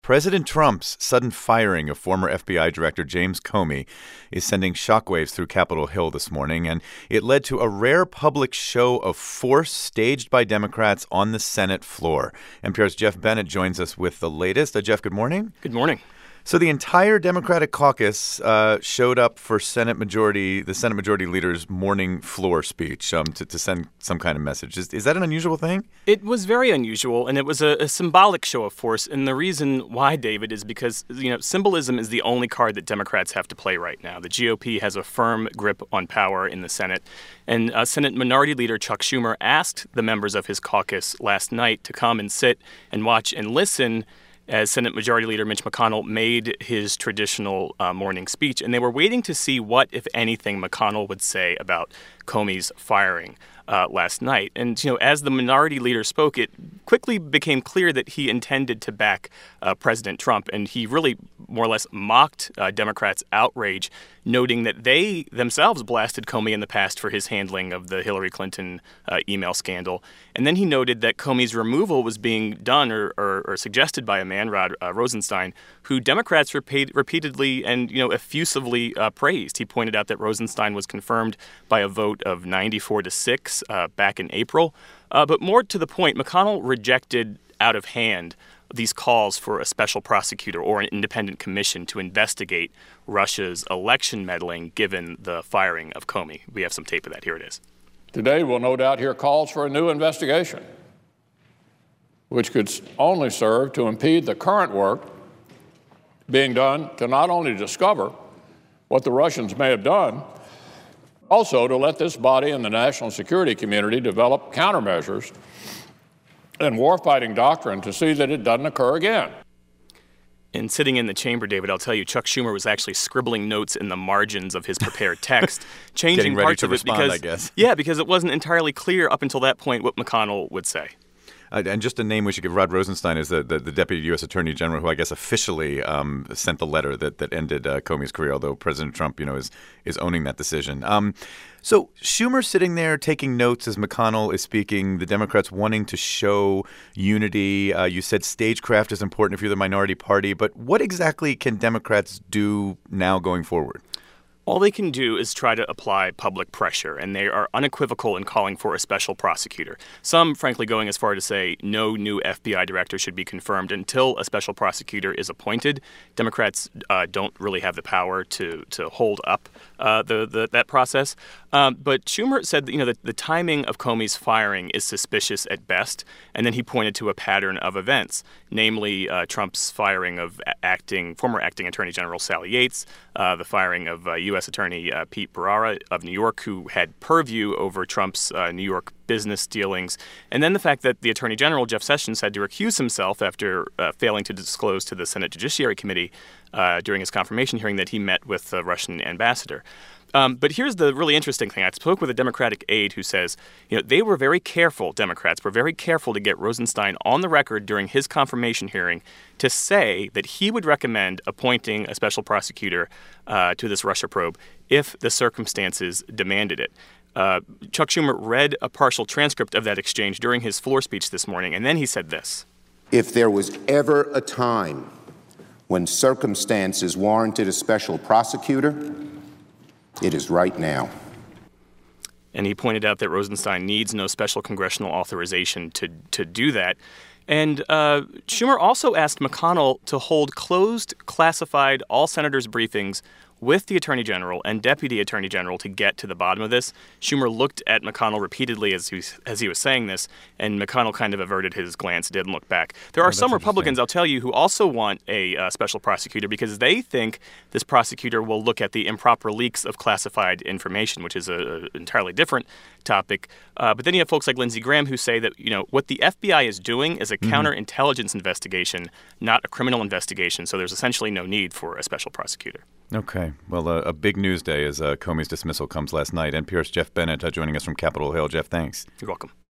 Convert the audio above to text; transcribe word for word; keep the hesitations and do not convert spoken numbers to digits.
President Trump's sudden firing of former F B I Director James Comey is sending shockwaves through Capitol Hill this morning, and it led to a rare public show of force staged by Democrats on the Senate floor. N P R's Jeff Bennett joins us with the latest. Uh, Jeff, good morning. Good morning. So the entire Democratic caucus uh, showed up for Senate Majority, the Senate Majority Leader's morning floor speech um, to, to send some kind of message. Is, is that an unusual thing? It was very unusual, and it was a, a symbolic show of force. And the reason why, David, is because, you know, symbolism is the only card that Democrats have to play right now. The G O P has a firm grip on power in the Senate. And uh, Senate Minority Leader Chuck Schumer asked the members of his caucus last night to come and sit and watch and listen as Senate Majority Leader Mitch McConnell made his traditional uh, morning speech. And they were waiting to see what, if anything, McConnell would say about Comey's firing uh, last night. And, you know, as the Minority Leader spoke, it quickly became clear that he intended to back uh, President Trump. And he really more or less mocked uh, Democrats' outrage, noting that they themselves blasted Comey in the past for his handling of the Hillary Clinton uh, email scandal. And then he noted that Comey's removal was being done or, or, or suggested by a man, Rod uh, Rosenstein, who Democrats repeat, repeatedly and, you know, effusively uh, praised. He pointed out that Rosenstein was confirmed by a vote of ninety-four to six uh, back in April. Uh, but more to the point, McConnell rejected out of hand these calls for a special prosecutor or an independent commission to investigate Russia's election meddling given the firing of Comey. We have some tape of that. Here it is. Today we'll no doubt hear calls for a new investigation, which could only serve to impede the current work being done to not only discover what the Russians may have done, also to let this body and the national security community develop countermeasures and warfighting doctrine to see that it doesn't occur again. And sitting in the chamber, David, I'll tell you, Chuck Schumer was actually scribbling notes in the margins of his prepared text, changing Getting ready parts to of it respond, because, I guess. yeah, because it wasn't entirely clear up until that point what McConnell would say. Uh, and just a name we should give, Rod Rosenstein is the, the, the Deputy U S Attorney General, who I guess officially um, sent the letter that, that ended uh, Comey's career, although President Trump, you know, is is owning that decision. Um, so Schumer sitting there taking notes as McConnell is speaking, the Democrats wanting to show unity. Uh, you said stagecraft is important if you're the minority party, but what exactly can Democrats do now going forward? All they can do is try to apply public pressure, and they are unequivocal in calling for a special prosecutor. Some, frankly, going as far to say no new F B I director should be confirmed until a special prosecutor is appointed. Democrats uh, don't really have the power to to hold up uh, the, the that process. Um, but Schumer said that, you know, the, the timing of Comey's firing is suspicious at best, and then he pointed to a pattern of events, namely uh, Trump's firing of acting former acting Attorney General Sally Yates, uh, the firing of uh, U S Attorney uh, Pete Bharara of New York, who had purview over Trump's uh, New York business dealings, and then the fact that the Attorney General, Jeff Sessions, had to recuse himself after uh, failing to disclose to the Senate Judiciary Committee uh, during his confirmation hearing that he met with the Russian ambassador. Um, but here's the really interesting thing. I spoke with a Democratic aide who says, you know, they were very careful, Democrats were very careful to get Rosenstein on the record during his confirmation hearing to say that he would recommend appointing a special prosecutor uh, to this Russia probe if the circumstances demanded it. Uh, Chuck Schumer read a partial transcript of that exchange during his floor speech this morning, and then he said this. If there was ever a time when circumstances warranted a special prosecutor, it is right now. And he pointed out that Rosenstein needs no special congressional authorization to to do that. And uh, Schumer also asked McConnell to hold closed, classified, all senators' briefings with the Attorney General and Deputy Attorney General to get to the bottom of this. Schumer looked at McConnell repeatedly as he was, as he was saying this, and McConnell kind of averted his glance, didn't look back. There are Oh, some Republicans, I'll tell you, who also want a uh, special prosecutor because they think this prosecutor will look at the improper leaks of classified information, which is an entirely different topic. Uh, but then you have folks like Lindsey Graham who say that, you know, what the F B I is doing is a mm-hmm. counterintelligence investigation, not a criminal investigation. So there's essentially no need for a special prosecutor. Okay. Well, uh, a big news day as uh, Comey's dismissal comes last night. N P R's Jeff Bennett uh, joining us from Capitol Hill. Jeff, thanks. You're welcome.